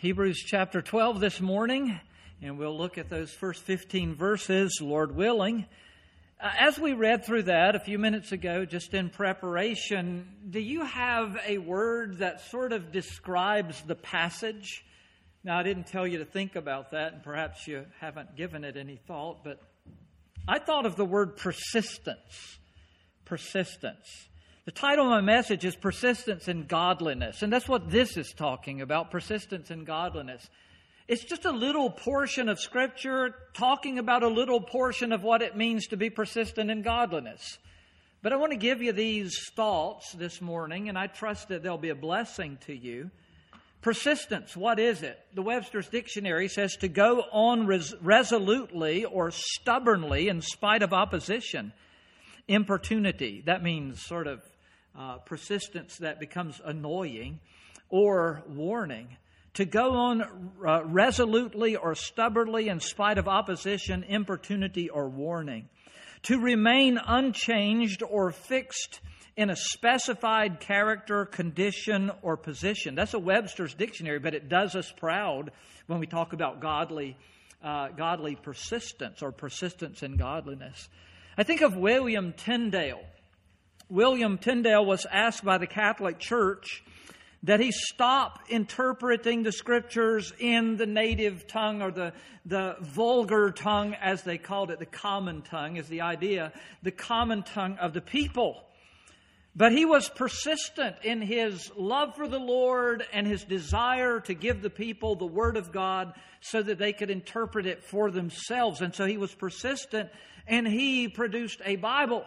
Hebrews chapter 12 this morning, and we'll look at those first 15 verses, Lord willing. As we read through that a few minutes ago, just in preparation, do you have a word that sort of describes the passage? Now, I didn't tell you to think about that, and perhaps you haven't given it any thought, but I thought of the word persistence. Persistence. The title of my message is Persistence in Godliness, and that's what this is talking about, persistence in godliness. It's just a little portion of Scripture talking about a little portion of what it means to be persistent in godliness. But I want to give you these thoughts this morning, and I trust that they'll be a blessing to you. Persistence, what is it? The Webster's Dictionary says to go on resolutely or stubbornly in spite of opposition. Importunity, that means sort of persistence that becomes annoying, or warning. To go on resolutely or stubbornly in spite of opposition, importunity, or warning. To remain unchanged or fixed in a specified character, condition, or position. That's a Webster's Dictionary, but it does us proud when we talk about godly persistence or persistence in godliness. I think of William Tyndale. William Tyndale was asked by the Catholic Church that he stop interpreting the Scriptures in the native tongue, or the vulgar tongue, as they called it. The common tongue is the idea, the common tongue of the people. But he was persistent in his love for the Lord and his desire to give the people the Word of God so that they could interpret it for themselves. And so he was persistent, and he produced a Bible.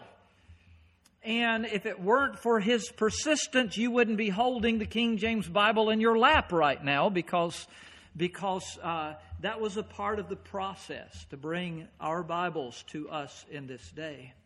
And if it weren't for his persistence, you wouldn't be holding the King James Bible in your lap right now, because that was a part of the process to bring our Bibles to us in this day.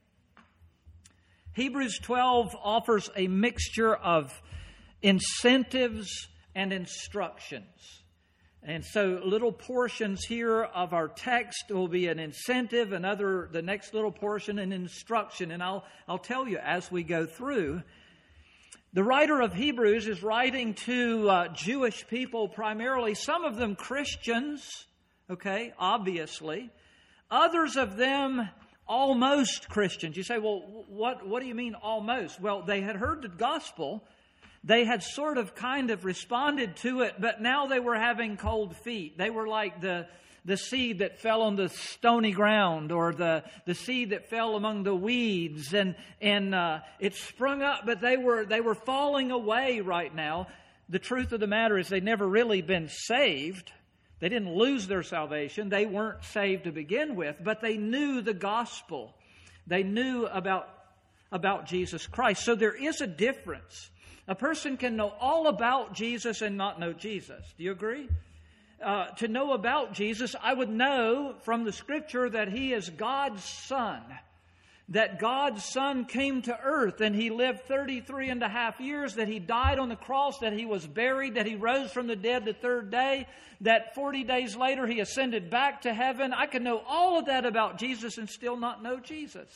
Hebrews 12 offers a mixture of incentives and instructions. And so little portions here of our text will be an incentive, the next little portion an instruction. And I'll tell you as we go through. The writer of Hebrews is writing to Jewish people primarily, some of them Christians, okay, obviously. Others of them almost Christians. You say, well, what do you mean almost? Well, they had heard the gospel. They had sort of kind of responded to it, but now they were having cold feet. They were like the seed that fell on the stony ground, or the seed that fell among the weeds, and it sprung up, but they were falling away right now. The truth of the matter is they'd never really been saved. They didn't lose their salvation. They weren't saved to begin with, but they knew the gospel. They knew about Jesus Christ. So there is a difference. A person can know all about Jesus and not know Jesus. Do you agree? To know about Jesus, I would know from the Scripture that He is God's Son. That God's Son came to earth and He lived 33 and a half years, that He died on the cross, that He was buried, that He rose from the dead the third day, that 40 days later He ascended back to heaven. I can know all of that about Jesus and still not know Jesus.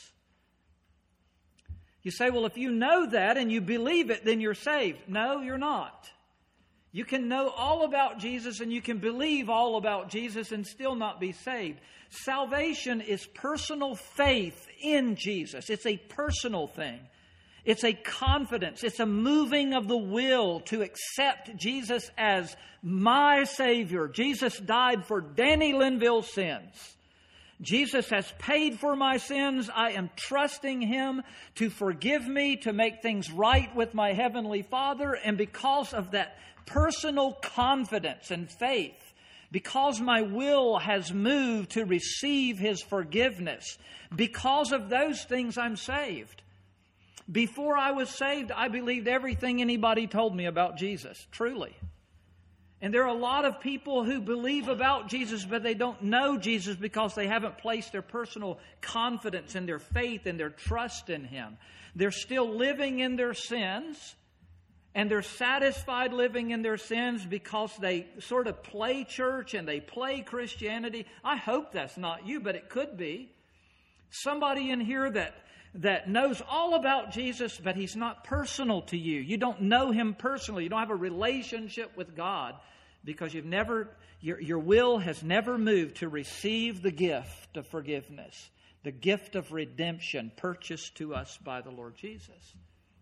You say, well, if you know that and you believe it, then you're saved. No, you're not. You can know all about Jesus and you can believe all about Jesus and still not be saved. Salvation is personal faith in Jesus. It's a personal thing. It's a confidence. It's a moving of the will to accept Jesus as my Savior. Jesus died for Danny Linville's sins. Jesus has paid for my sins. I am trusting Him to forgive me, to make things right with my Heavenly Father. And because of that personal confidence and faith, because my will has moved to receive His forgiveness, because of those things I'm saved. Before I was saved, I believed everything anybody told me about Jesus, truly. And there are a lot of people who believe about Jesus, but they don't know Jesus because they haven't placed their personal confidence and their faith and their trust in Him. They're still living in their sins, and they're satisfied living in their sins because they sort of play church and they play Christianity. I hope that's not you, but it could be. Somebody in here that knows all about Jesus, but He's not personal to you. You don't know Him personally. You don't have a relationship with God. because your will has never moved to receive the gift of forgiveness, the gift of redemption purchased to us by the Lord Jesus.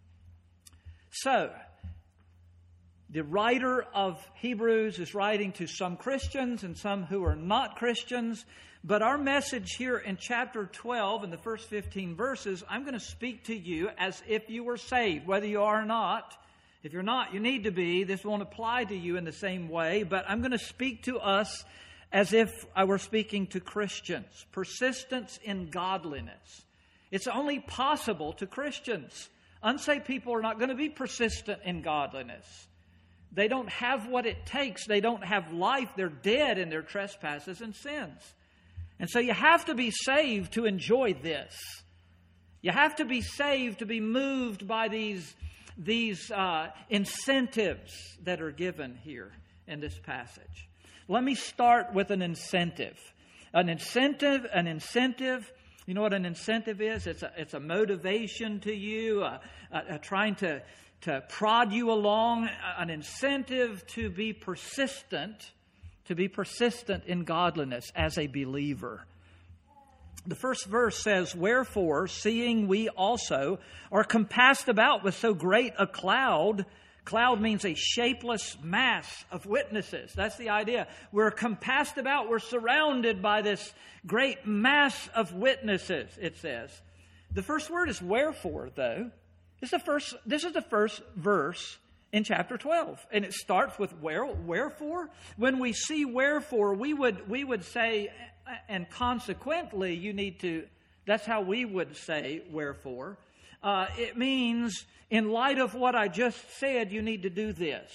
So, the writer of Hebrews is writing to some Christians and some who are not Christians. But our message here in chapter 12, in the first 15 verses, I'm going to speak to you as if you were saved, whether you are or not. If you're not, you need to be. This won't apply to you in the same way. But I'm going to speak to us as if I were speaking to Christians. Persistence in godliness. It's only possible to Christians. Unsaved people are not going to be persistent in godliness. They don't have what it takes. They don't have life. They're dead in their trespasses and sins. And so you have to be saved to enjoy this. You have to be saved to be moved by these incentives that are given here in this passage. Let me start with an incentive. An incentive. You know what an incentive is? It's a motivation to you, trying to prod you along, an incentive to be persistent in godliness as a believer. The first verse says, "Wherefore, seeing we also are compassed about with so great a cloud." Cloud means a shapeless mass of witnesses. That's the idea. We're compassed about, we're surrounded by this great mass of witnesses, it says. The first word is wherefore, though. This is the first verse in chapter 12. And it starts with wherefore. When we see wherefore, we would say, and consequently, that's how we would say wherefore. It means, in light of what I just said, you need to do this.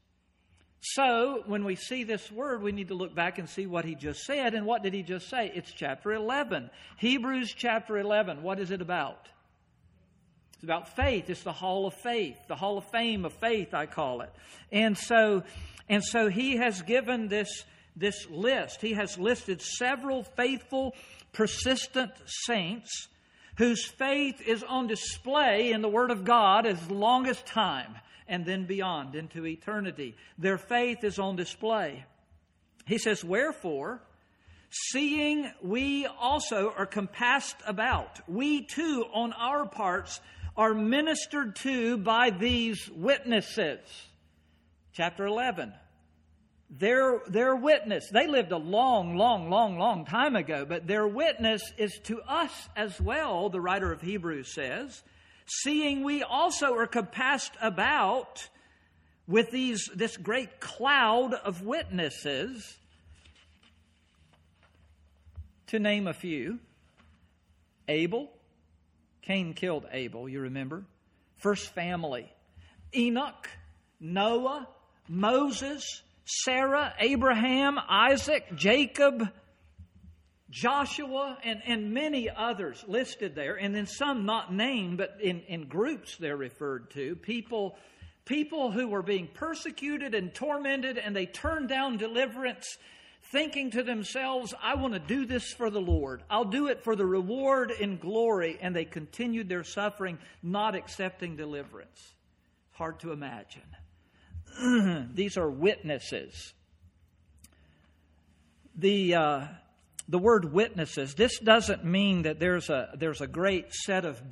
So, when we see this word, we need to look back and see what he just said. And what did he just say? It's chapter 11. Hebrews chapter 11. What is it about? It's about faith. It's the hall of faith. The hall of fame of faith, I call it. And so he has given this list. He has listed several faithful, persistent saints whose faith is on display in the Word of God as long as time, and then beyond into eternity. Their faith is on display. He says, "Wherefore, seeing we also are compassed about, we too on our parts are ministered to by these witnesses." Chapter 11. Their witness, they lived a long time ago, but their witness is to us as well, the writer of Hebrews says. Seeing we also are compassed about with this great cloud of witnesses, to name a few. Abel. Cain killed Abel, you remember. First family. Enoch, Noah, Moses, Sarah, Abraham, Isaac, Jacob, Joshua, and many others listed there. And then some not named, but in groups they're referred to. People who were being persecuted and tormented, and they turned down deliverance, thinking to themselves, I want to do this for the Lord. I'll do it for the reward and glory. And they continued their suffering, not accepting deliverance. Hard to imagine. These are witnesses. The word witnesses. This doesn't mean that there's a great set of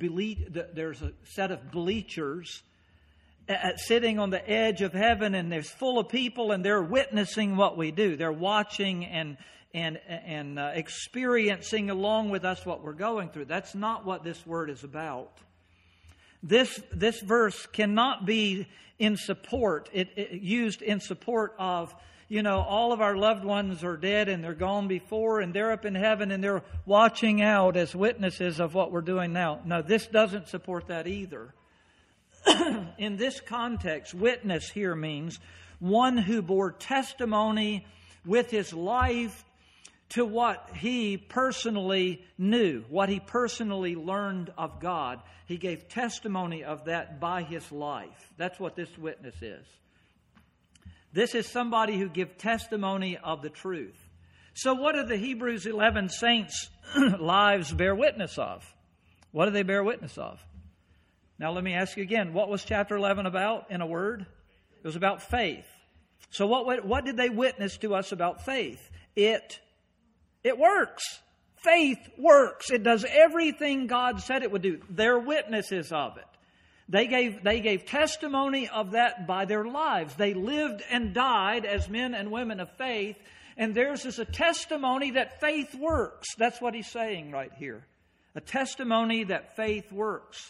bleachers sitting on the edge of heaven, and there's full of people, and they're witnessing what we do. They're watching and experiencing along with us what we're going through. That's not what this word is about. This verse cannot be in support. It used in support of, all of our loved ones are dead and they're gone before, and they're up in heaven and they're watching out as witnesses of what we're doing now. No, this doesn't support that either. In this context, witness here means one who bore testimony with his life to what he personally knew, what he personally learned of God. He gave testimony of that by his life. That's what this witness is. This is somebody who gives testimony of the truth. So what do the Hebrews 11 saints' lives bear witness of? What do they bear witness of? Now let me ask you again, what was chapter 11 about in a word? It was about faith. So what did they witness to us about faith? It works. Faith works. It does everything God said it would do. They're witnesses of it. They gave testimony of that by their lives. They lived and died as men and women of faith, and theirs is a testimony that faith works. That's what he's saying right here. A testimony that faith works.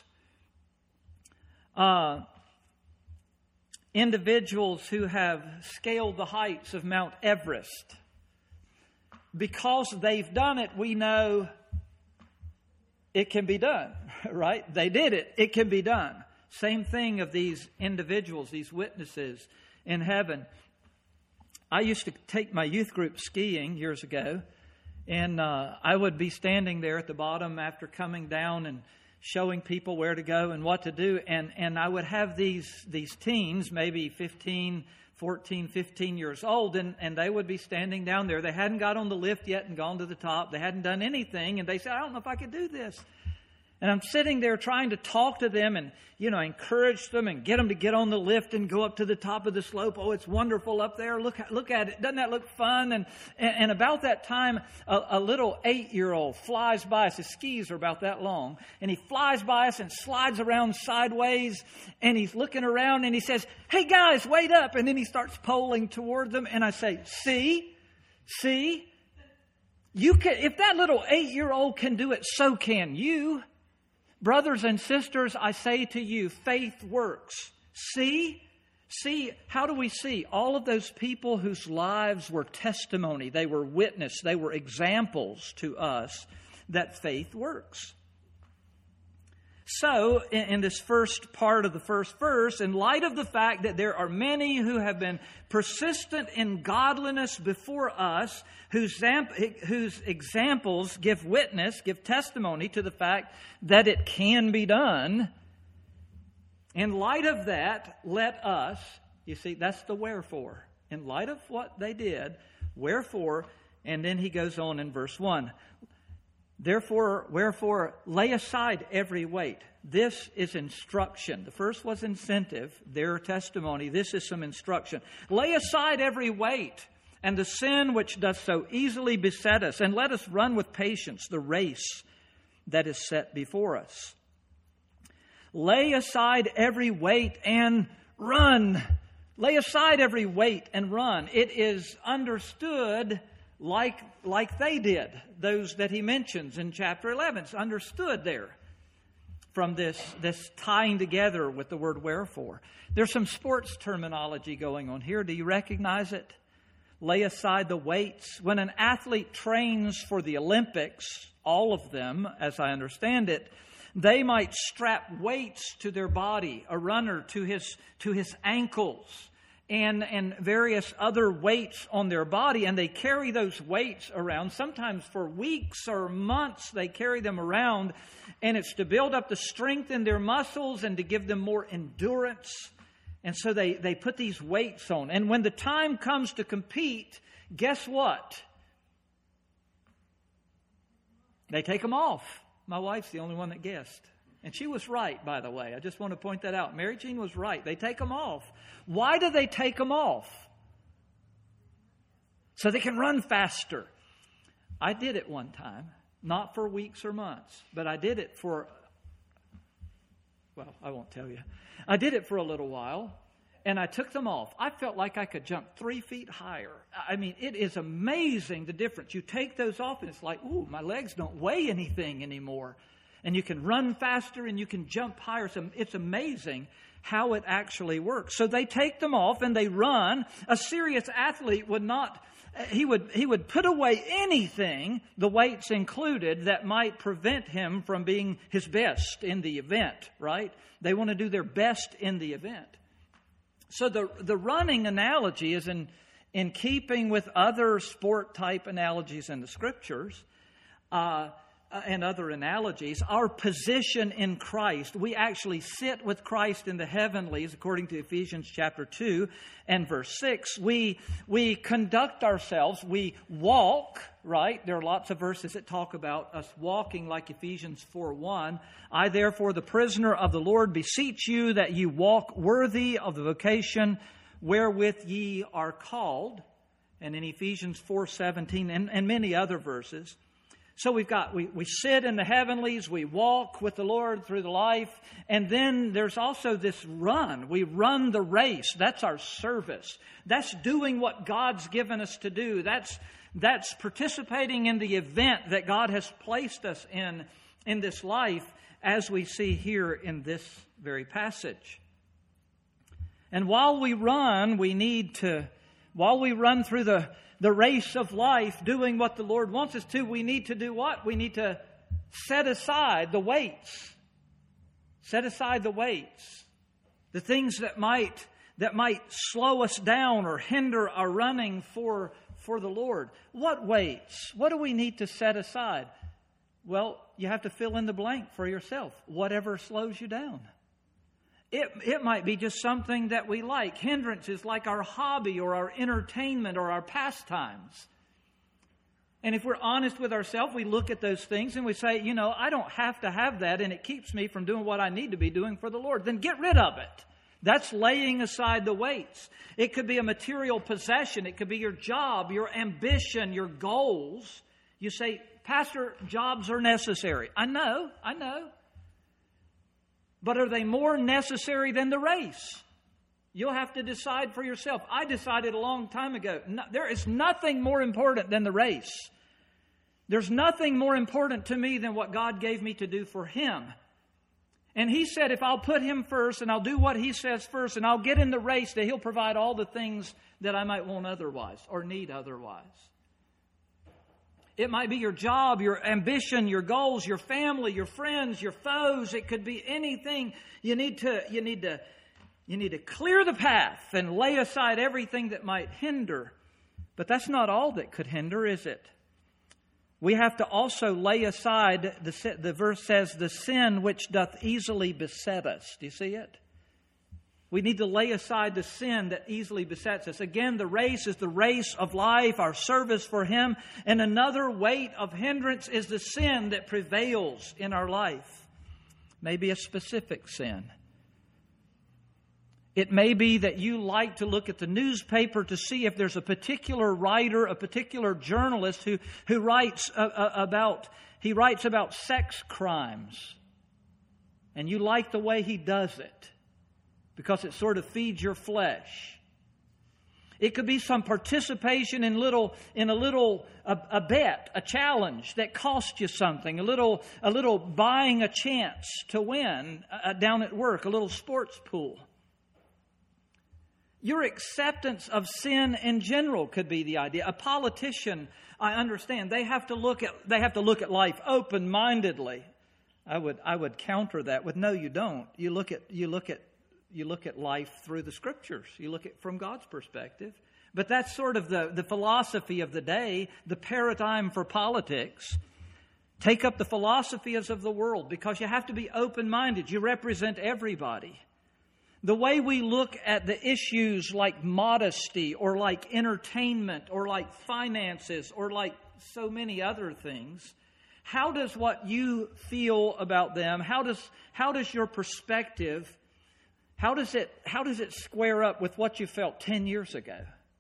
Individuals who have scaled the heights of Mount Everest, because they've done it, we know it can be done, right? They did it. It can be done. Same thing of these individuals, these witnesses in heaven. I used to take my youth group skiing years ago, and I would be standing there at the bottom after coming down and showing people where to go and what to do. And I would have these teens, maybe 14, 15 years old, and they would be standing down there. They hadn't got on the lift yet and gone to the top. They hadn't done anything, and they said, I don't know if I could do this. And I'm sitting there trying to talk to them and, encourage them and get them to get on the lift and go up to the top of the slope. Oh, it's wonderful up there. Look at it. Doesn't that look fun? And about that time, a little 8-year-old flies by us. His skis are about that long. And he flies by us and slides around sideways. And he's looking around and he says, hey guys, wait up. And then he starts poling toward them. And I say, see, you can, if that little 8-year-old can do it, so can you. Brothers and sisters, I say to you, faith works. See, how do we see? All of those people whose lives were testimony, they were witness, they were examples to us that faith works. So, in this first part of the first verse, in light of the fact that there are many who have been persistent in godliness before us, whose examples give witness, give testimony to the fact that it can be done, in light of that, let us, you see, that's the wherefore. In light of what they did, wherefore, and then he goes on in verse 1. Wherefore, lay aside every weight. This is instruction. The first was incentive, their testimony. This is some instruction. Lay aside every weight and the sin which does so easily beset us, and let us run with patience the race that is set before us. Lay aside every weight and run. Lay aside every weight and run. It is understood like they did, those that he mentions in chapter 11. It's understood there from this tying together with the word wherefore. There's some sports terminology going on here. Do you recognize it? Lay aside the weights. When an athlete trains for the Olympics, all of them, as I understand it, they might strap weights to their body, a runner to his ankles, and various other weights on their body, and they carry those weights around. Sometimes for weeks or months they carry them around, and it's to build up the strength in their muscles and to give them more endurance. And so they put these weights on. And when the time comes to compete, guess what? They take them off. My wife's the only one that guessed. And she was right, by the way. I just want to point that out. Mary Jean was right. They take them off. Why do they take them off? So they can run faster. I did it one time. Not for weeks or months. But I did it for, I won't tell you. I did it for a little while. And I took them off. I felt like I could jump 3 feet higher. I mean, it is amazing the difference. You take those off and it's like, ooh, my legs don't weigh anything anymore. And you can run faster and you can jump higher. So it's amazing how it actually works. So they take them off and they run. A serious athlete would not, he would put away anything, the weights included, that might prevent him from being his best in the event, right? They want to do their best in the event. So the running analogy is in keeping with other sport-type analogies in the Scriptures and other analogies. Our position in Christ, we actually sit with Christ in the heavenlies, according to Ephesians chapter 2 and verse 6. We conduct ourselves, we walk, right? There are lots of verses that talk about us walking, like Ephesians 4:1. I, therefore, the prisoner of the Lord, beseech you that you walk worthy of the vocation wherewith ye are called, and in Ephesians 4:17 and many other verses. So we sit in the heavenlies, we walk with the Lord through the life, and then there's also this run. We run the race. That's our service. That's doing what God's given us to do. That's participating in the event that God has placed us in this life, as we see here in this very passage. And while we run through the race of life, doing what the Lord wants us to, we need to do what? We need to set aside the weights. Set aside the weights. The things that might slow us down or hinder our running for the Lord. What weights? What do we need to set aside? Well, you have to fill in the blank for yourself. Whatever slows you down. It might be just something that we like. Hindrances like our hobby or our entertainment or our pastimes. And if we're honest with ourselves, we look at those things and we say, I don't have to have that, and it keeps me from doing what I need to be doing for the Lord. Then get rid of it. That's laying aside the weights. It could be a material possession. It could be your job, your ambition, your goals. You say, Pastor, jobs are necessary. I know. But are they more necessary than the race? You'll have to decide for yourself. I decided a long time ago, there is nothing more important than the race. There's nothing more important to me than what God gave me to do for Him. And He said if I'll put Him first and I'll do what He says first and I'll get in the race, that He'll provide all the things that I might want otherwise or need otherwise. It might be your job, your ambition, your goals, your family, your friends, your foes. It could be anything. You need to clear the path and lay aside everything that might hinder. But that's not all that could hinder, is it? We have to also lay aside, the verse says, the sin which doth easily beset us. Do you see it? We need to lay aside the sin that easily besets us. Again, the race is the race of life, our service for Him. And another weight of hindrance is the sin that prevails in our life. Maybe a specific sin. It may be that you like to look at the newspaper to see if there's a particular writer, a particular journalist who writes about sex crimes. And you like the way he does it, because it sort of feeds your flesh. It could be some participation in a bet, a challenge that cost you something, a little buying a chance to win down at work, a little sports pool. Your acceptance of sin in general could be the idea. A politician, I understand, they have to look at life open-mindedly. I would counter that with no, you don't. You look at life through the Scriptures. You look at it from God's perspective. But that's sort of the philosophy of the day, the paradigm for politics. Take up the philosophies of the world, because you have to be open-minded. You represent everybody. The way we look at the issues like modesty or like entertainment or like finances or like so many other things, how does what you feel about them, how does your perspective, how does it square up with what you felt 10 years ago?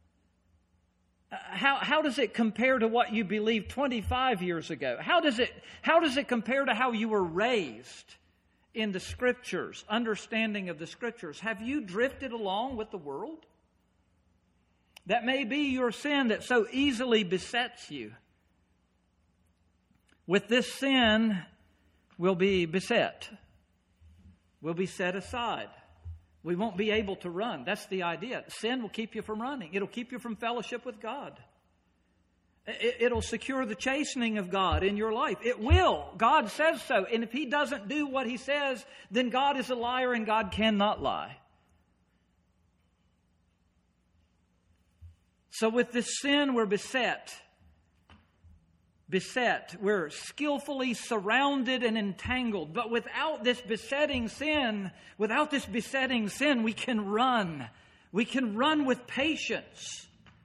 How does it compare to what you believed 25 years ago? How does it compare to how you were raised in the Scriptures, understanding of the Scriptures? Have you drifted along with the world? That may be your sin that so easily besets you. With this sin, we'll be beset. We'll be set aside. We won't be able to run. That's the idea. Sin will keep you from running. It'll keep you from fellowship with God. It'll secure the chastening of God in your life. It will. God says so. And if He doesn't do what He says, then God is a liar and God cannot lie. So with this sin, we're beset. We're skillfully surrounded and entangled. But without this besetting sin, we can run. We can run with patience.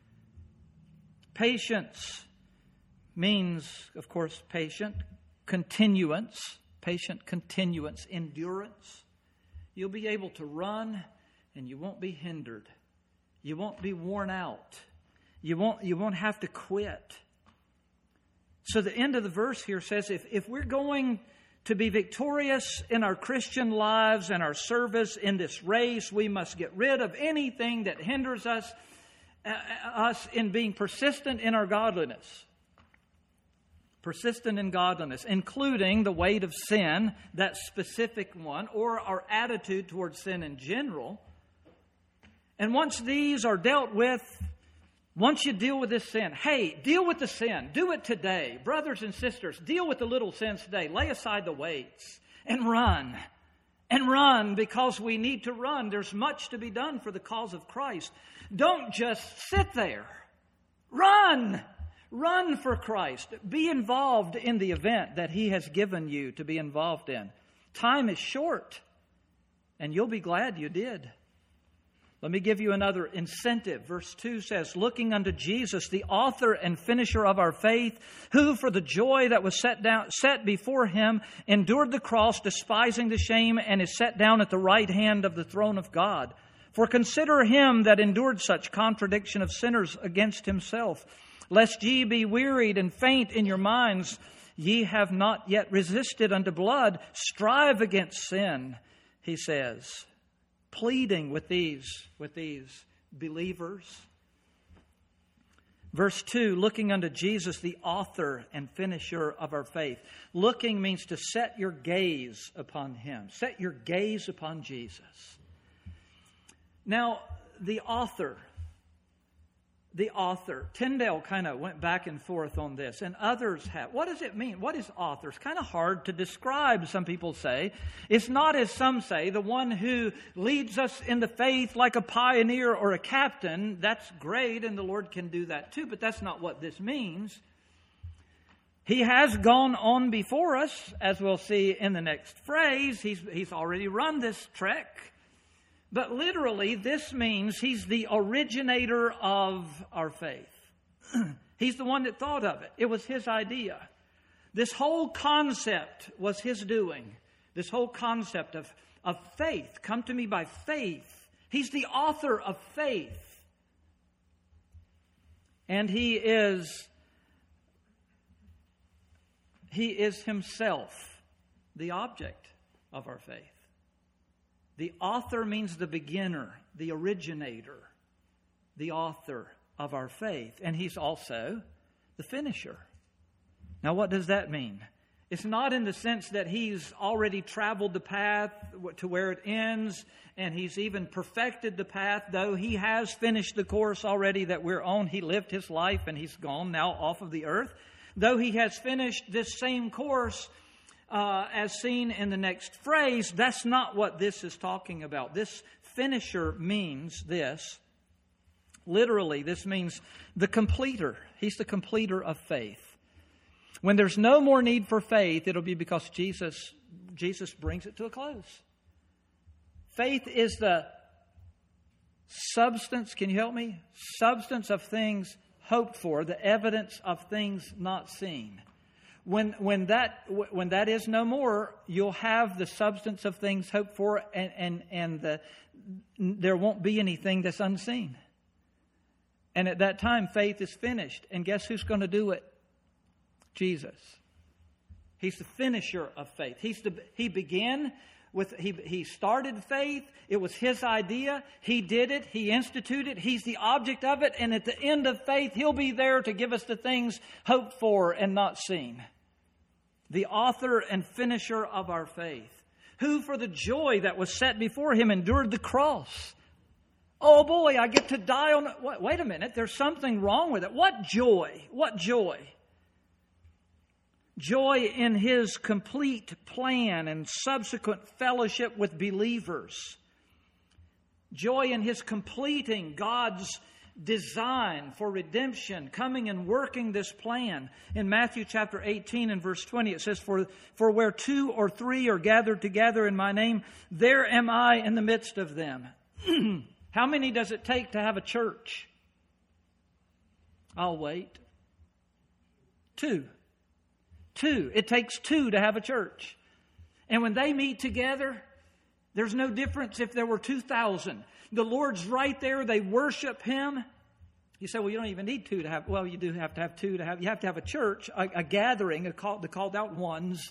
Patience means, of course, patient continuance, endurance. You'll be able to run and you won't be hindered. You won't be worn out. You won't have to quit. So the end of the verse here says, if we're going to be victorious in our Christian lives and our service in this race, we must get rid of anything that hinders us in being persistent in our godliness. Persistent in godliness, including the weight of sin, that specific one, or our attitude towards sin in general. And once these are dealt with, once you deal with this sin, hey, deal with the sin. Do it today. Brothers and sisters, deal with the little sins today. Lay aside the weights and run. And run because we need to run. There's much to be done for the cause of Christ. Don't just sit there. Run! Run for Christ. Be involved in the event that He has given you to be involved in. Time is short, and you'll be glad you did. Let me give you another incentive. Verse 2 says, looking unto Jesus, the author and finisher of our faith, who for the joy that was set before Him endured the cross, despising the shame, and is set down at the right hand of the throne of God. For consider Him that endured such contradiction of sinners against Himself, lest ye be wearied and faint in your minds. Ye have not yet resisted unto blood. Strive against sin, he says, pleading with these believers. Verse 2, looking unto Jesus, the author and finisher of our faith. Looking means to set your gaze upon Him. Set your gaze upon Jesus. Now, the author, Tyndale kind of went back and forth on this, and others have. What does it mean? What is author? It's kind of hard to describe, some people say. It's not, as some say, the one who leads us in the faith like a pioneer or a captain. That's great, and the Lord can do that too, but that's not what this means. He has gone on before us, as we'll see in the next phrase. He's already run this trek. But literally, this means He's the originator of our faith. He's the one that thought of it. It was His idea. This whole concept was His doing. This whole concept of faith. Come to me by faith. He's the author of faith. And He is Himself the object of our faith. The author means the beginner, the originator, the author of our faith. And He's also the finisher. Now, what does that mean? It's not in the sense that He's already traveled the path to where it ends, and He's even perfected the path, though He has finished the course already that we're on. He lived His life and He's gone now off of the earth. Though He has finished this same course, as seen in the next phrase, that's not what this is talking about. This finisher means this. Literally, this means the completer. He's the completer of faith. When there's no more need for faith, it'll be because Jesus brings it to a close. Faith is the substance, can you help me? Substance of things hoped for, the evidence of things not seen. When that is no more, you'll have the substance of things hoped for, and there won't be anything that's unseen. And at that time, faith is finished. And guess who's going to do it? Jesus. He's the finisher of faith. He started faith. It was His idea. He did it. He instituted it. He's the object of it. And at the end of faith, He'll be there to give us the things hoped for and not seen. The author and finisher of our faith, who for the joy that was set before Him endured the cross. Oh boy, I get to die on it. Wait a minute, there's something wrong with it. What joy? What joy? Joy in His complete plan and subsequent fellowship with believers. Joy in His completing God's design for redemption, coming and working this plan. In Matthew chapter 18 and verse 20, it says, For where 2 or 3 are gathered together in my name, there am I in the midst of them. How many does it take to have a church? I'll wait. 2. It takes 2 to have a church. And when they meet together, There's no difference if there were 2,000. The Lord's right there. They worship Him. You say, well, you don't even need two to have. Well, you do have to have two to have. You have to have a church, a gathering, the called out ones.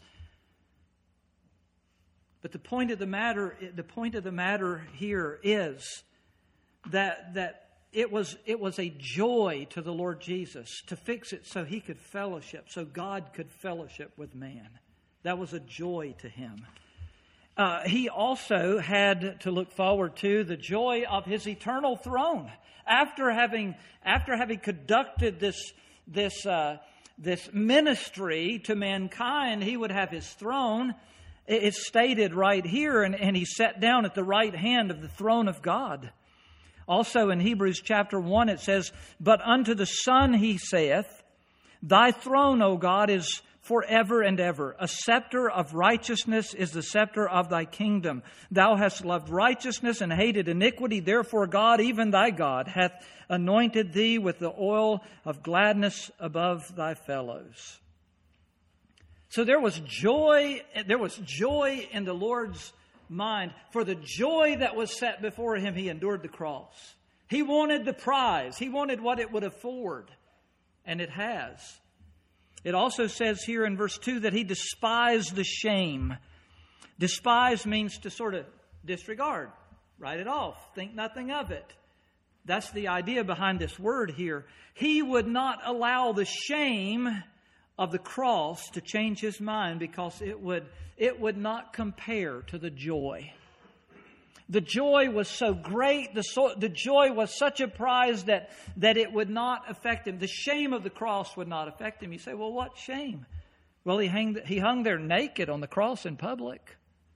But the point of the matter here is that it was a joy to the Lord Jesus to fix it so He could fellowship, so God could fellowship with man. That was a joy to Him. He also had to look forward to the joy of His eternal throne. After having conducted this ministry to mankind, He would have His throne. It's stated right here, and He sat down at the right hand of the throne of God. Also in Hebrews chapter 1 it says, "But unto the Son He saith, Thy throne, O God, is forever and ever. A scepter of righteousness is the scepter of Thy kingdom. Thou hast loved righteousness and hated iniquity. Therefore God, even Thy God, hath anointed Thee with the oil of gladness above Thy fellows." So there was joy in the Lord's mind. For the joy that was set before Him, He endured the cross. He wanted the prize. He wanted what it would afford. And it has. It also says here in verse 2 that He despised the shame. Despise means to sort of disregard, write it off, think nothing of it. That's the idea behind this word here. He would not allow the shame of the cross to change His mind, because it would not compare to the joy. The joy was so great, the joy was such a prize that it would not affect Him. The shame of the cross would not affect Him. You say, well, what shame? Well, He hung there naked on the cross in public.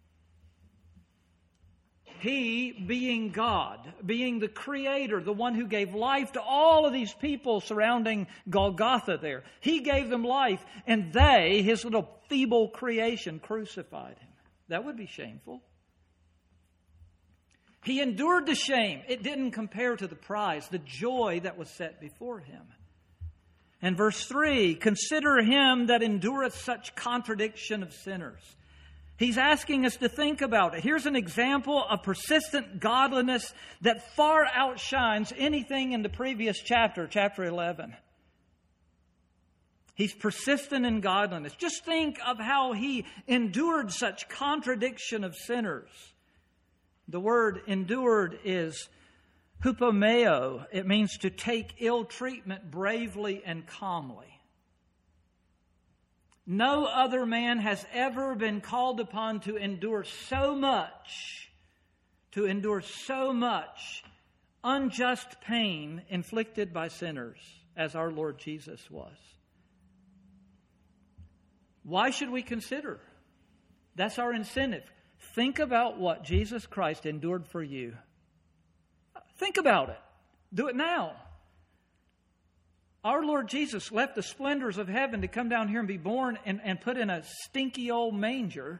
He, being God, being the Creator, the one who gave life to all of these people surrounding Golgotha there. He gave them life, and they, His little feeble creation, crucified Him. That would be shameful. He endured the shame. It didn't compare to the prize, the joy that was set before Him. And verse 3, "Consider Him that endureth such contradiction of sinners." He's asking us to think about it. Here's an example of persistent godliness that far outshines anything in the previous chapter 11. He's persistent in godliness. Just think of how He endured such contradiction of sinners. The word endured is hupomeo. It means to take ill treatment bravely and calmly. No other man has ever been called upon to endure so much unjust pain inflicted by sinners as our Lord Jesus was. Why should we consider? That's our incentive. Think about what Jesus Christ endured for you. Think about it. Do it now. Our Lord Jesus left the splendors of heaven to come down here and be born and put in a stinky old manger,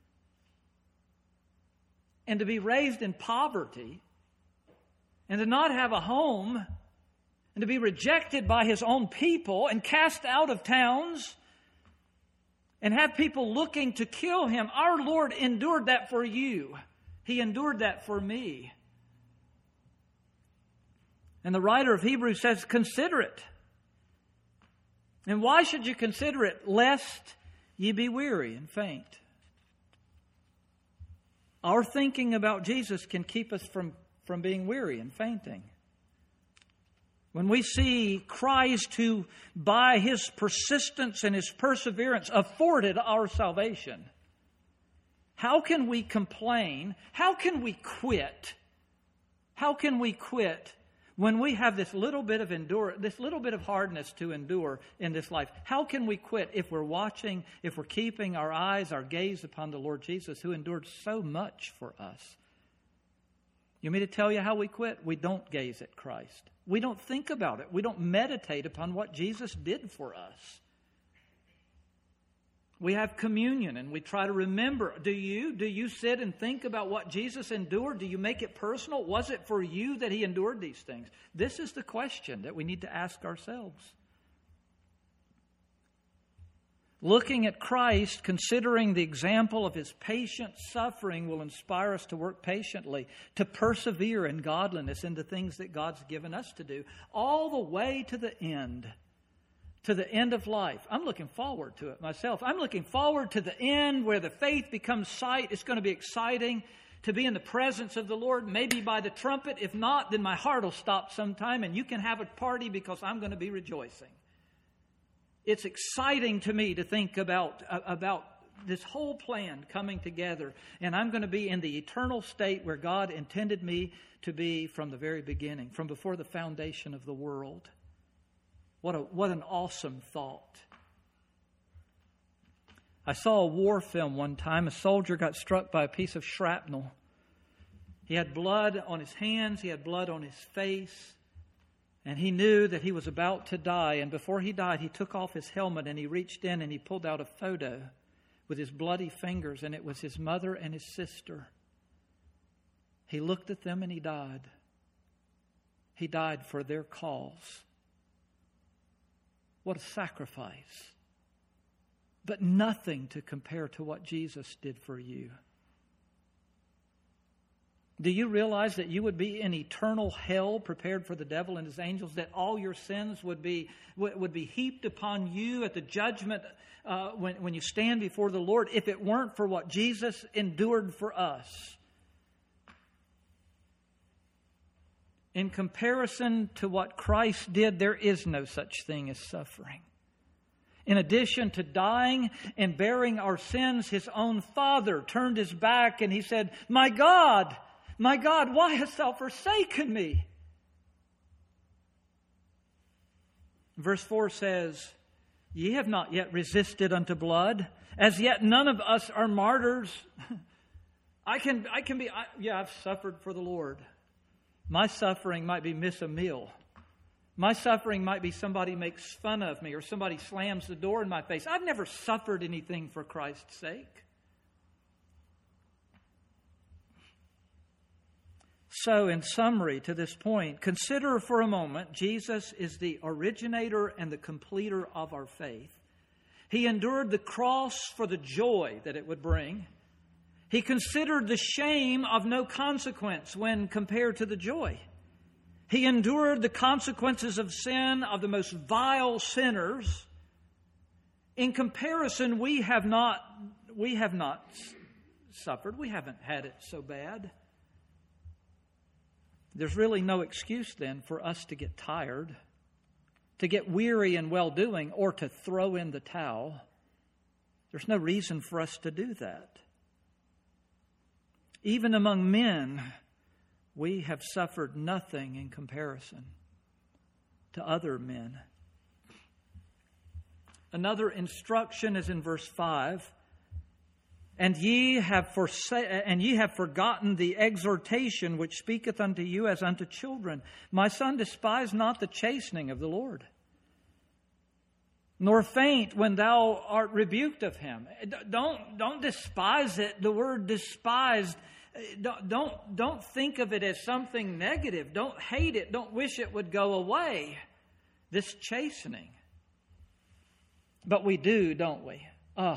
and to be raised in poverty, and to not have a home, and to be rejected by His own people and cast out of towns, and have people looking to kill Him. Our Lord endured that for you. He endured that for me. And the writer of Hebrews says, consider it. And why should you consider it? Lest ye be weary and faint. Our thinking about Jesus can keep us from being weary and fainting. When we see Christ, who by His persistence and His perseverance afforded our salvation, how can we complain? How can we quit? How can we quit when we have this little bit of hardness to endure in this life? How can we quit if we're watching, if we're keeping our eyes, our gaze upon the Lord Jesus, who endured so much for us? You want me to tell you how we quit? We don't gaze at Christ. We don't think about it. We don't meditate upon what Jesus did for us. We have communion and we try to remember. Do you sit and think about what Jesus endured? Do you make it personal? Was it for you that He endured these things? This is the question that we need to ask ourselves. Looking at Christ, considering the example of His patient suffering will inspire us to work patiently, to persevere in godliness, in the things that God's given us to do, all the way to the end of life. I'm looking forward to it myself. I'm looking forward to the end where the faith becomes sight. It's going to be exciting to be in the presence of the Lord, maybe by the trumpet. If not, then my heart will stop sometime and you can have a party because I'm going to be rejoicing. It's exciting to me to think about this whole plan coming together. And I'm going to be in the eternal state where God intended me to be from the very beginning, from before the foundation of the world. What an awesome thought. I saw a war film one time. A soldier got struck by a piece of shrapnel. He had blood on his hands. He had blood on his face. And he knew that he was about to die. And before he died, he took off his helmet and he reached in and he pulled out a photo with his bloody fingers. And it was his mother and his sister. He looked at them and he died. He died for their cause. What a sacrifice. But nothing to compare to what Jesus did for you. Do you realize that you would be in eternal hell prepared for the devil and his angels, that all your sins would be heaped upon you at the judgment when you stand before the Lord if it weren't for what Jesus endured for us? In comparison to what Christ did, there is no such thing as suffering. In addition to dying and bearing our sins, His own Father turned His back and He said, my God, why hast Thou forsaken me?" Verse 4 says, "Ye have not yet resisted unto blood. As yet none of us are martyrs." I've suffered for the Lord. My suffering might be miss a meal. My suffering might be somebody makes fun of me or somebody slams the door in my face. I've never suffered anything for Christ's sake. So, in summary to this point, consider for a moment, Jesus is the originator and the completer of our faith. He endured the cross for the joy that it would bring. He considered the shame of no consequence when compared to the joy. He endured the consequences of sin of the most vile sinners. In comparison, we have not suffered. We haven't had it so bad. There's really no excuse then for us to get tired, to get weary in well-doing, or to throw in the towel. There's no reason for us to do that. Even among men, we have suffered nothing in comparison to other men. Another instruction is in verse 5. And ye have forgotten the exhortation which speaketh unto you as unto children. My son, despise not the chastening of the Lord, nor faint when thou art rebuked of him. Don't despise it. The word despised, don't think of it as something negative. Don't hate it. Don't wish it would go away. This chastening. But we do, don't we?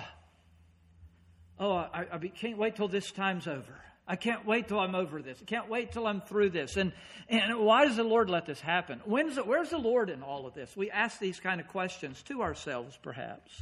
I can't wait till this time's over. I can't wait till I'm over this. I can't wait till I'm through this. And why does the Lord let this happen? Where's the Lord in all of this? We ask these kind of questions to ourselves, perhaps.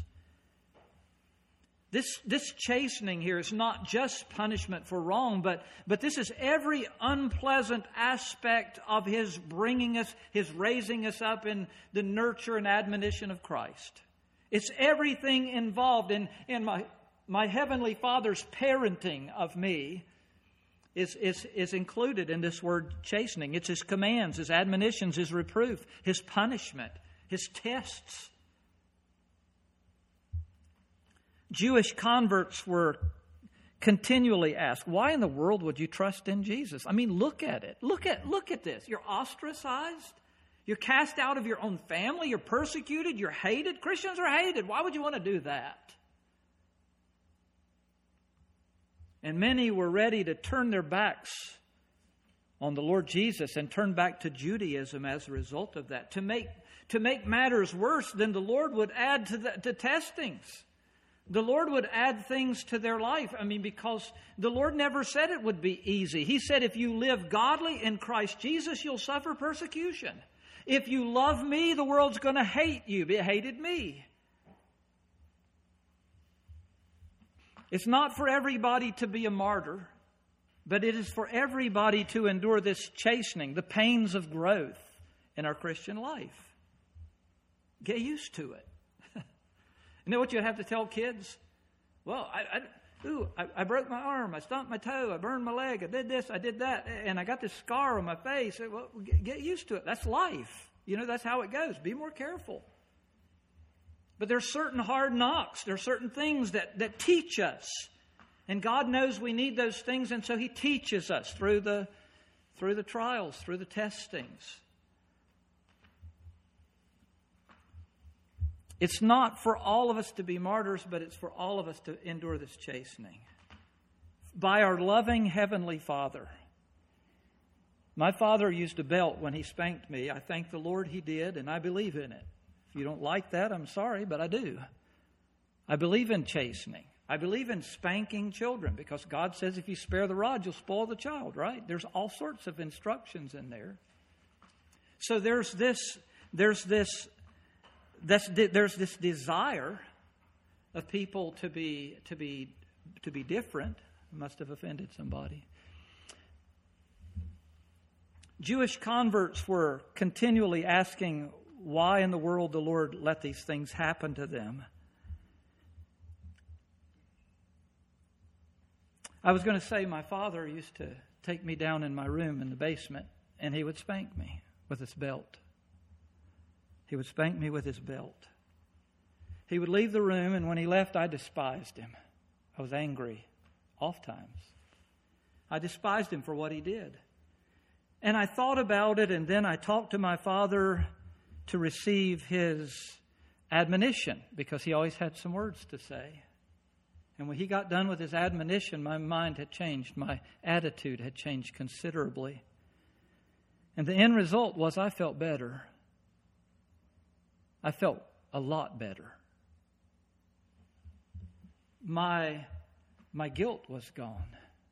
This chastening here is not just punishment for wrong, but this is every unpleasant aspect of His bringing us, His raising us up in the nurture and admonition of Christ. It's everything involved in my Heavenly Father's parenting of me is included in this word chastening. It's His commands, His admonitions, His reproof, His punishment, His tests. Jewish converts were continually asked, why in the world would you trust in Jesus? I mean, look at it. Look at this. You're ostracized. You're cast out of your own family. You're persecuted. You're hated. Christians are hated. Why would you want to do that? And many were ready to turn their backs on the Lord Jesus and turn back to Judaism as a result of that. To make matters worse, then the Lord would add to testings. The Lord would add things to their life. Because the Lord never said it would be easy. He said, if you live godly in Christ Jesus, you'll suffer persecution. If you love me, the world's going to hate you. It hated me. It's not for everybody to be a martyr, but it is for everybody to endure this chastening, the pains of growth in our Christian life. Get used to it. You know what you have to tell kids? Well, I broke my arm, I stumped my toe, I burned my leg, I did this, I did that, and I got this scar on my face. Well, get used to it. That's life. That's how it goes. Be more careful. But there's certain hard knocks. There are certain things that teach us. And God knows we need those things, and so He teaches us through the trials, through the testings. It's not for all of us to be martyrs, but it's for all of us to endure this chastening. By our loving Heavenly Father. My father used a belt when he spanked me. I thank the Lord he did, and I believe in it. If you don't like that, I'm sorry, but I do. I believe in chastening. I believe in spanking children, because God says if you spare the rod, you'll spoil the child, right? There's all sorts of instructions in there. So there's this desire of people to be different. Must have offended somebody. Jewish converts were continually asking why in the world the Lord let these things happen to them. I was going to say my father used to take me down in my room in the basement, and he would spank me with his belt. He would spank me with his belt. He would leave the room, and when he left, I despised him. I was angry, oftentimes. I despised him for what he did. And I thought about it, and then I talked to my father to receive his admonition, because he always had some words to say. And when he got done with his admonition, my mind had changed. My attitude had changed considerably. And the end result was I felt better. I felt a lot better. My guilt was gone.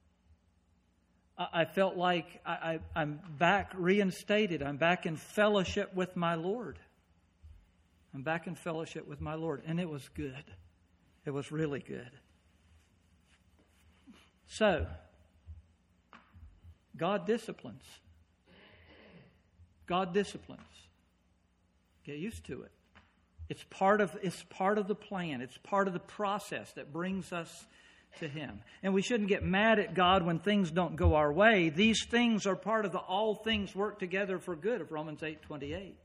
I felt like I'm back reinstated. I'm back in fellowship with my Lord. I'm back in fellowship with my Lord. And it was good. It was really good. So, God disciplines. God disciplines. Get used to it. It's part of the plan. It's part of the process that brings us to Him. And we shouldn't get mad at God when things don't go our way. These things are part of the all things work together for good of Romans 8:28.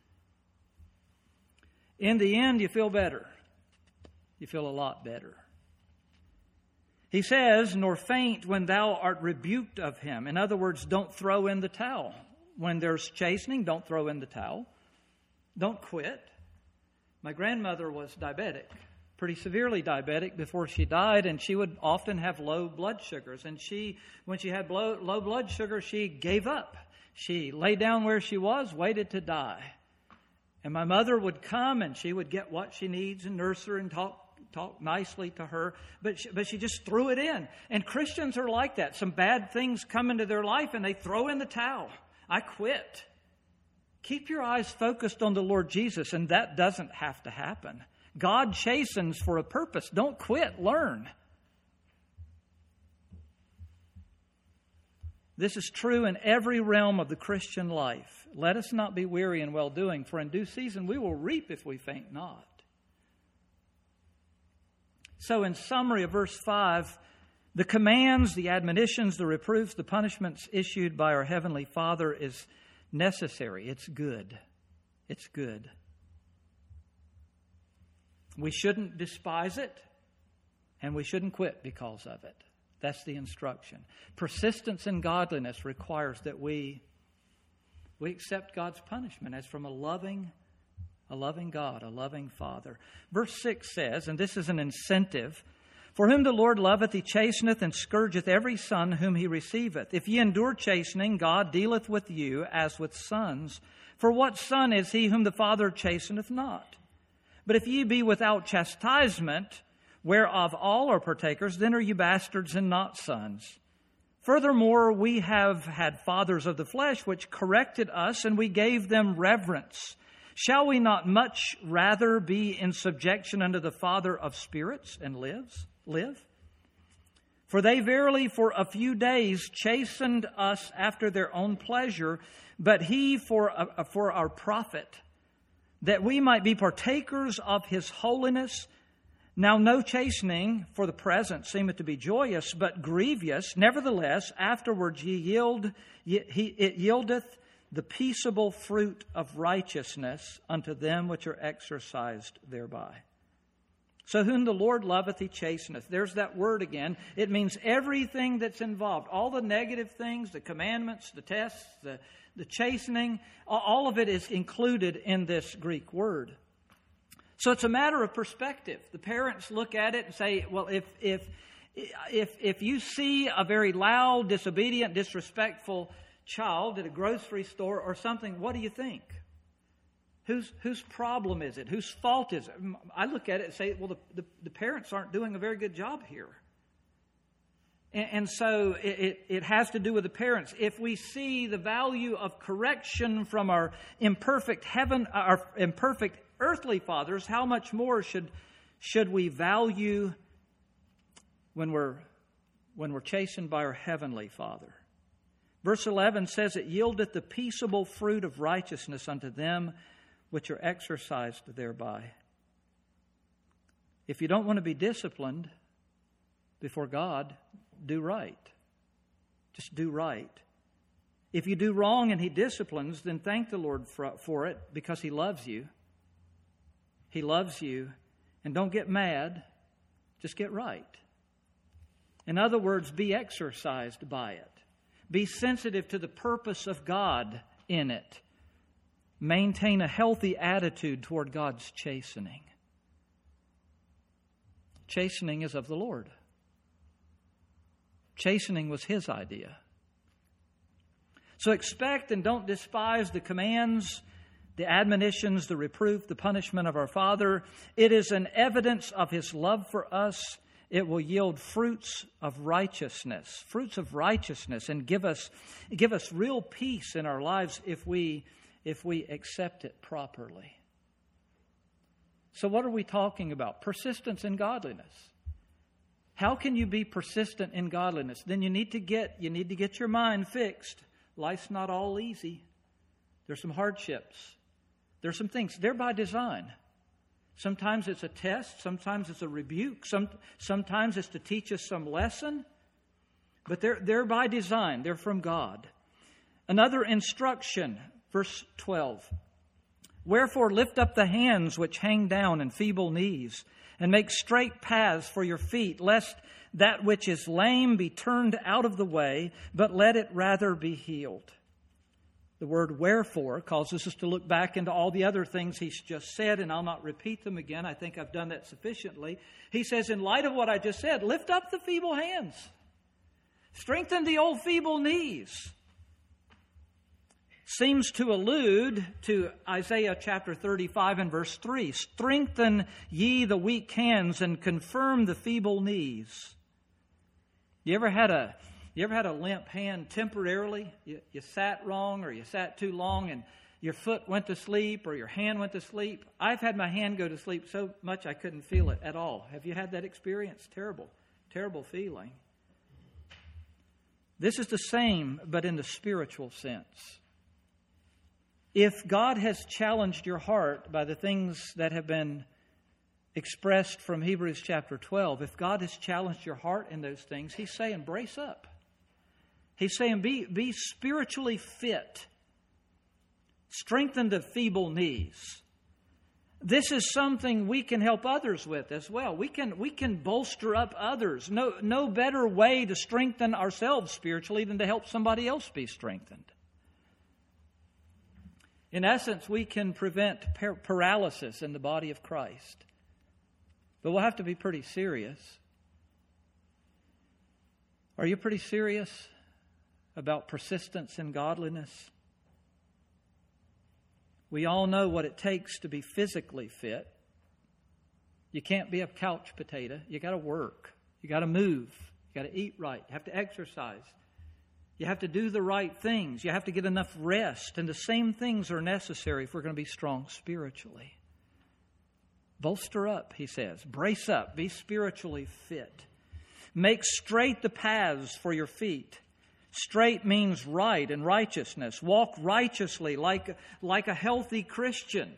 In the end, you feel better. You feel a lot better. He says, nor faint when thou art rebuked of him. In other words, don't throw in the towel. When there's chastening, don't throw in the towel. Don't quit. My grandmother was diabetic, pretty severely diabetic before she died, and she would often have low blood sugars. And when she had low blood sugar, she gave up. She lay down where she was, waited to die. And my mother would come, and she would get what she needs and nurse her and talk nicely to her, but she just threw it in. And Christians are like that. Some bad things come into their life, and they throw in the towel. I quit. Keep your eyes focused on the Lord Jesus, and that doesn't have to happen. God chastens for a purpose. Don't quit. Learn. This is true in every realm of the Christian life. Let us not be weary in well-doing, for in due season we will reap if we faint not. So in summary of verse 5, the commands, the admonitions, the reproofs, the punishments issued by our Heavenly Father is necessary. It's good. It's good. We shouldn't despise it, and we shouldn't quit because of it. That's the instruction. Persistence in godliness requires that we accept God's punishment as from a loving God, a loving Father. Verse 6 says, and this is an incentive, for whom the Lord loveth, He chasteneth and scourgeth every son whom He receiveth. If ye endure chastening, God dealeth with you as with sons. For what son is he whom the Father chasteneth not? But if ye be without chastisement, whereof all are partakers, then are you bastards and not sons. Furthermore, we have had fathers of the flesh which corrected us, and we gave them reverence. Shall we not much rather be in subjection unto the Father of spirits and live? For they verily for a few days chastened us after their own pleasure, but He for our profit, that we might be partakers of His holiness. Now no chastening for the present seemeth to be joyous, but grievous. Nevertheless, afterwards it yieldeth the peaceable fruit of righteousness unto them which are exercised thereby. So whom the Lord loveth, He chasteneth. There's that word again. It means everything that's involved. All the negative things, the commandments, the tests, the chastening, all of it is included in this Greek word. So it's a matter of perspective. The parents look at it and say, well, if you see a very loud, disobedient, disrespectful child at a grocery store or something, what do you think? Whose problem is it? Whose fault is it? I look at it and say, well, the parents aren't doing a very good job here. And so it has to do with the parents. If we see the value of correction from our imperfect earthly fathers, how much more should we value when we're chastened by our heavenly Father? Verse 11 says, it yieldeth the peaceable fruit of righteousness unto them which are exercised thereby. If you don't want to be disciplined before God, do right. Just do right. If you do wrong and He disciplines, then thank the Lord for it, because He loves you. He loves you. And don't get mad. Just get right. In other words, be exercised by it. Be sensitive to the purpose of God in it. Maintain a healthy attitude toward God's chastening. Chastening is of the Lord. Chastening was His idea. So expect and don't despise the commands, the admonitions, the reproof, the punishment of our Father. It is an evidence of His love for us. It will yield fruits of righteousness, and give us real peace in our lives if we accept it properly. So what are we talking about? Persistence in godliness. How can you be persistent in godliness? Then you need to get your mind fixed. Life's not all easy. There's some hardships. There's some things. They're by design. Sometimes it's a test. Sometimes it's a rebuke. Sometimes it's to teach us some lesson. But they're by design. They're from God. Another instruction, verse 12. Wherefore lift up the hands which hang down and feeble knees, and make straight paths for your feet, lest that which is lame be turned out of the way, but let it rather be healed. The word wherefore causes us to look back into all the other things He's just said, and I'll not repeat them again. I think I've done that sufficiently. He says, in light of what I just said, lift up the feeble hands. Strengthen the old feeble knees. Seems to allude to Isaiah chapter 35 and verse 3. Strengthen ye the weak hands and confirm the feeble knees. You ever had a limp hand temporarily? You sat wrong, or you sat too long and your foot went to sleep, or your hand went to sleep. I've had my hand go to sleep so much I couldn't feel it at all. Have you had that experience? Terrible, terrible feeling. This is the same, but in the spiritual sense. If God has challenged your heart by the things that have been expressed from Hebrews chapter 12, if God has challenged your heart in those things, He's saying, brace up. He's saying, be spiritually fit. Strengthen the feeble knees. This is something we can help others with as well. We can bolster up others. No better way to strengthen ourselves spiritually than to help somebody else be strengthened. In essence, we can prevent paralysis in the body of Christ. But we'll have to be pretty serious. Are you pretty serious about persistence in godliness? We all know what it takes to be physically fit. You can't be a couch potato. You got to work. You got to move. You got to eat right. You have to exercise. You have to do the right things. You have to get enough rest. And the same things are necessary if we're going to be strong spiritually. Bolster up, he says. Brace up. Be spiritually fit. Make straight the paths for your feet. Straight means right and righteousness. Walk righteously like a healthy Christian.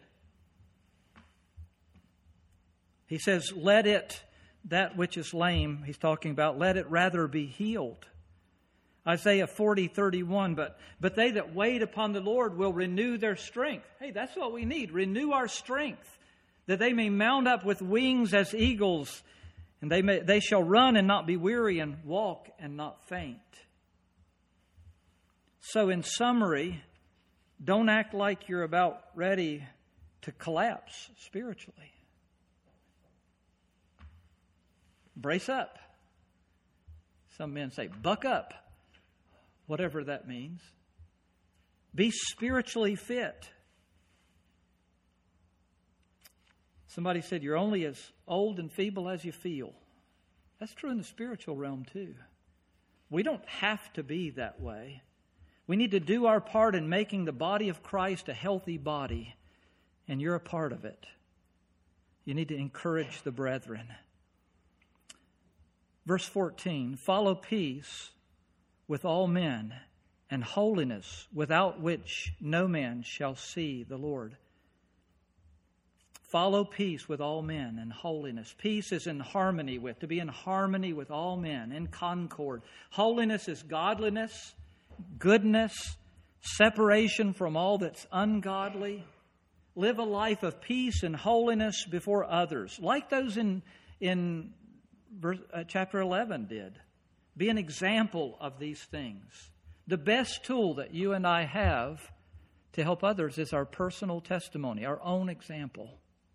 He says, that which is lame, he's talking about, let it rather be healed. Isaiah 40:31, but they that wait upon the Lord will renew their strength. Hey, that's what we need. Renew our strength, that they may mount up with wings as eagles, and they shall run and not be weary, and walk and not faint. So in summary, don't act like you're about ready to collapse spiritually. Brace up. Some men say, buck up. Whatever that means. Be spiritually fit. Somebody said, you're only as old and feeble as you feel. That's true in the spiritual realm too. We don't have to be that way. We need to do our part in making the body of Christ a healthy body, and you're a part of it. You need to encourage the brethren. Verse 14, follow peace with all men and holiness, without which no man shall see the Lord. Follow peace with all men and holiness. Peace is in harmony with, to be in harmony with all men, in concord. Holiness is godliness, goodness, separation from all that's ungodly. Live a life of peace and holiness before others, like those in chapter 11 did. Be an example of these things. The best tool that you and I have to help others is our personal testimony, our own example.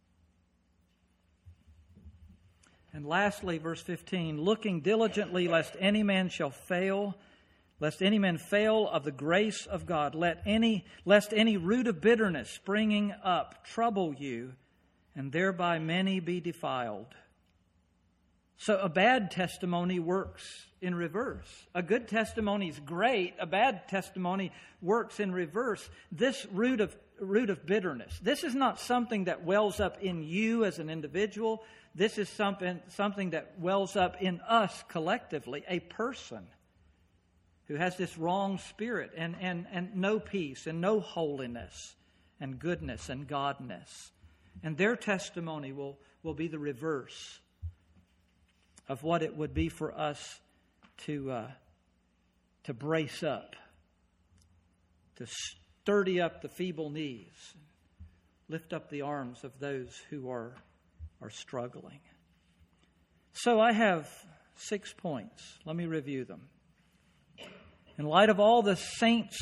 And lastly, verse 15, looking diligently lest any man fail of the grace of God, lest any root of bitterness springing up trouble you, and thereby many be defiled. So a bad testimony works in reverse. A good testimony is great. A bad testimony works in reverse. This root of bitterness, this is not something that wells up in you as an individual. This is something that wells up in us collectively, a person who has this wrong spirit and no peace and no holiness and goodness and godness. And their testimony will be the reverse of what it would be for us to brace up, to sturdy up the feeble knees, lift up the arms of those who are struggling. So I have 6 points. Let me review them. In light of all the saints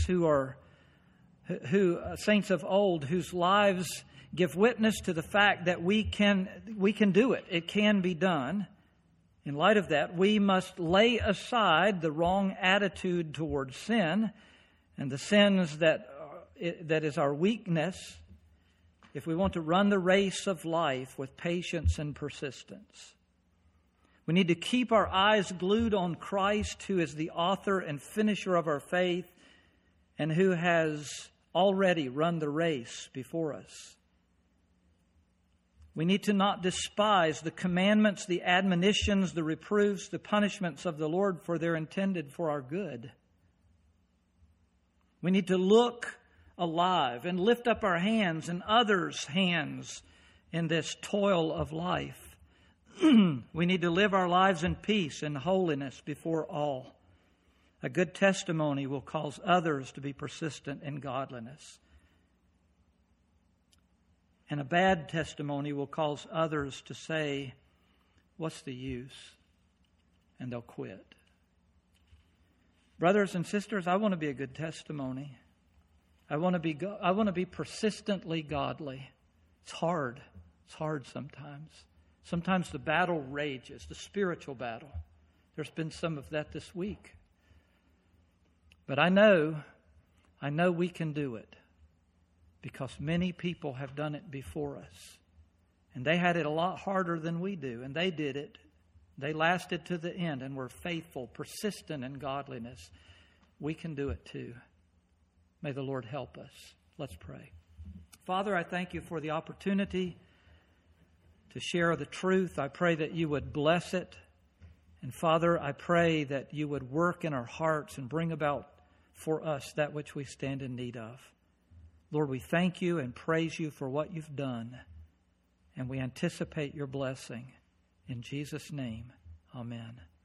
saints of old, whose lives give witness to the fact that we can do it. It can be done. In light of that, we must lay aside the wrong attitude towards sin and the sins that is our weakness if we want to run the race of life with patience and persistence. We need to keep our eyes glued on Christ, who is the author and finisher of our faith and who has already run the race before us. We need to not despise the commandments, the admonitions, the reproofs, the punishments of the Lord, for they're intended for our good. We need to look alive and lift up our hands and others' hands in this toil of life. We need to live our lives in peace and holiness before all. A good testimony will cause others to be persistent in godliness. And a bad testimony will cause others to say, what's the use? And they'll quit. Brothers and sisters, I want to be a good testimony. I want to be persistently godly. It's hard. It's hard sometimes. Sometimes the battle rages, the spiritual battle. There's been some of that this week. But I know we can do it, because many people have done it before us. And they had it a lot harder than we do, and they did it. They lasted to the end and were faithful, persistent in godliness. We can do it too. May the Lord help us. Let's pray. Father, I thank you for the opportunity to share the truth. I pray that you would bless it. And Father, I pray that you would work in our hearts and bring about for us that which we stand in need of. Lord, we thank you and praise you for what you've done. And we anticipate your blessing. In Jesus' name, amen.